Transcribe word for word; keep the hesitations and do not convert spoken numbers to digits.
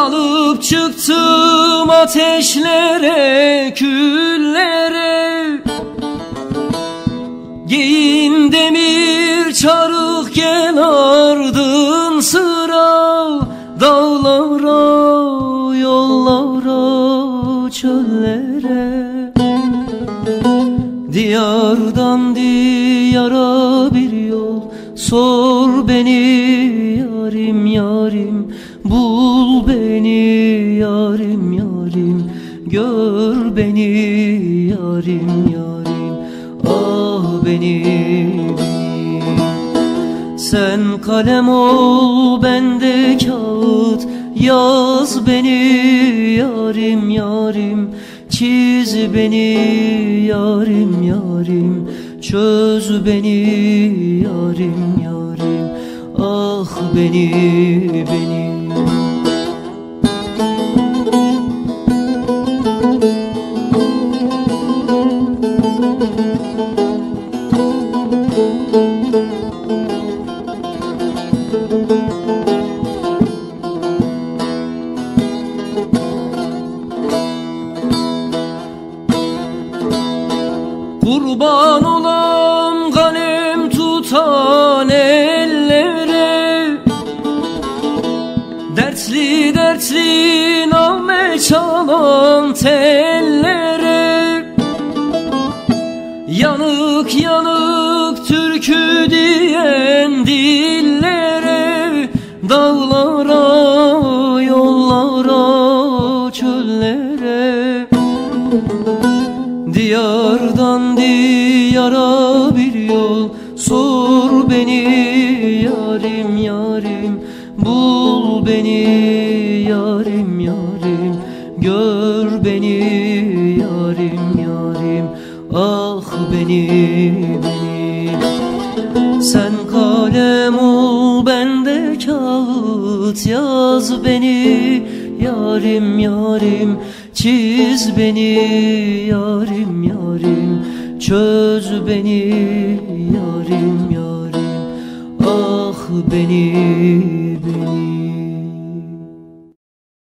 Dalıp çıktım ateşlere, küllere. Giyin demir çarık, gel ardın sıra. Dağlara, yollara, çöllere. Diyardan diyara bir yol, sor beni yarim yarim. Bul beni yarim yarim, gör beni yarim yarim. Ah beni, beni. Sen kalem ol, ben de kağıt, yaz beni yarim yarim. Çiz beni yarim yarim, çöz beni yarim yarim. Ah beni, beni. Kurban olam kalem tutan ellere, dertli dertli nağme çalan tellere. Yanık yanık türkü diyen dillere. Dağlara, yollara, çöllere. Diyardan diyara bir yol, sor beni yarim yarim. Bul beni yarim yarim, gör beni yarim yarim. Ah beni, beni. Sen kalem ol, ben de kağıt, yaz beni yarim yarim. Çiz beni yarim yarim, çöz beni yarim yarim. Ah beni, beni.